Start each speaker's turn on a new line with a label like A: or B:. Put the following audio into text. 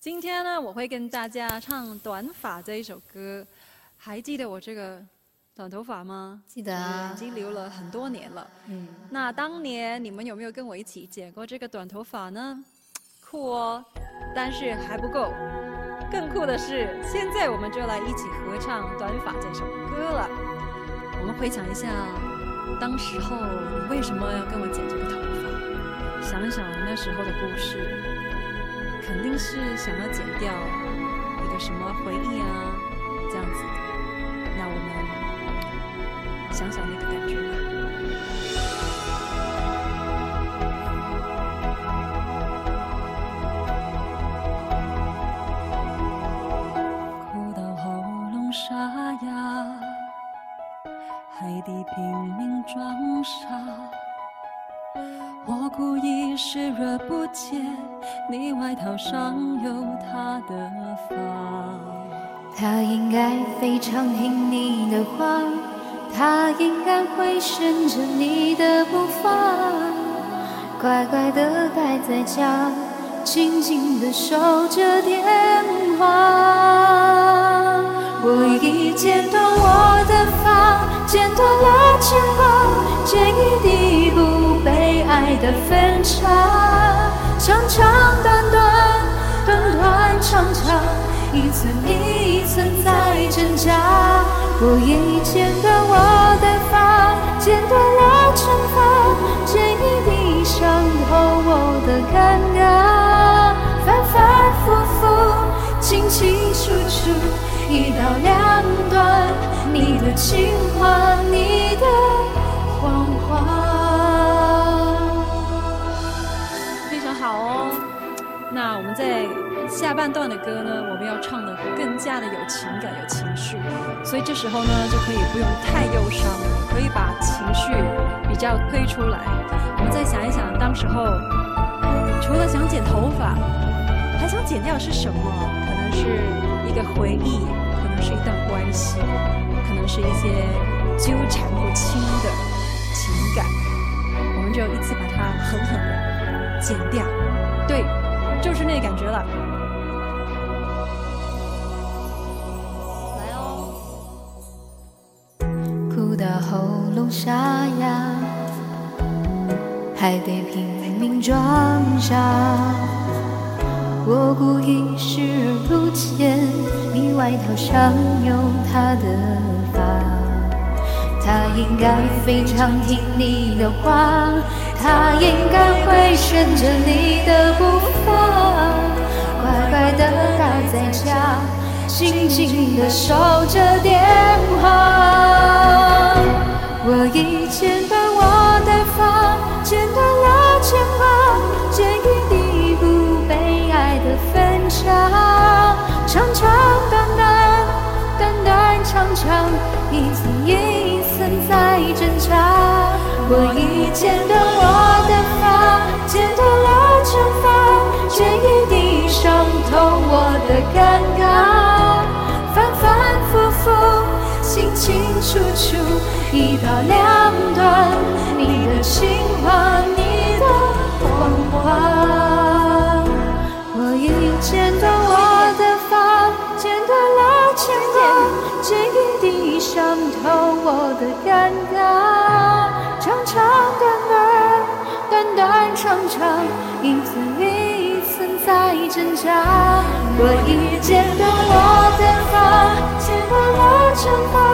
A: 今天呢，我会跟大家唱《短发》这一首歌。还记得我这个短头发吗？
B: 记得啊，
A: 已经留了很多年了。那当年你们有没有跟我一起剪过这个短头发呢？酷哦！但是还不够，更酷的是，现在我们就来一起合唱《短发》这首歌了。我们回想一下，当时候你为什么要跟我剪这个头发？想一想那时候的故事。肯定是想要剪掉一个什么回忆啊，这样子。那我们想想那个感觉吧。哭到喉咙沙哑，海底拼命装傻。我故意视而不见，你外套上有他的发。
B: 他应该非常听你的话，他应该会顺着你的步伐，乖乖地待在家，静静地守着电话。我已剪短我的发，剪断了牵挂，剪一地不被爱的分岔，长长短短，短短长长，一寸一寸在挣扎。我已剪断我的发，剪断了惩罚，剪一地伤透我的尴尬，反反复复，清清楚楚，一刀两断，你的情话，你的谎话。
A: 非常好哦。那我们在下半段的歌呢，我们要唱的更加的有情感、有情绪，所以这时候呢，就可以不用太忧伤，可以把情绪比较推出来。我们再想一想，当时候除了想剪头发，还想剪掉是什么？可能是一个回忆，可能是一段关系，可能是一些纠缠不清的情感，我们就一次把它狠狠的剪掉。对，就是那个感觉了。来哦。
B: 哭到喉咙沙哑，还得拼命装傻。我故意视而不见，你外套上有他的发。他应该非常听你的话，他应该会顺着你的步伐，乖乖地待在家，静静地守着电话。我已剪断我的发，剪断了牵挂，剪一地不被爱的分岔，长长短短，短短长长，一寸一寸在挣扎。我已剪断我的发，剪断了惩罚，剪一地伤透我的尴尬，反反复复，清清楚楚，一刀两断，你的情话，你的谎话。我已剪断我的发，剪断了牵挂，剪一地伤透我的尴尬，长长短短，短短长长，一寸一寸在挣扎。我已剪断我的发，剪断了惩罚，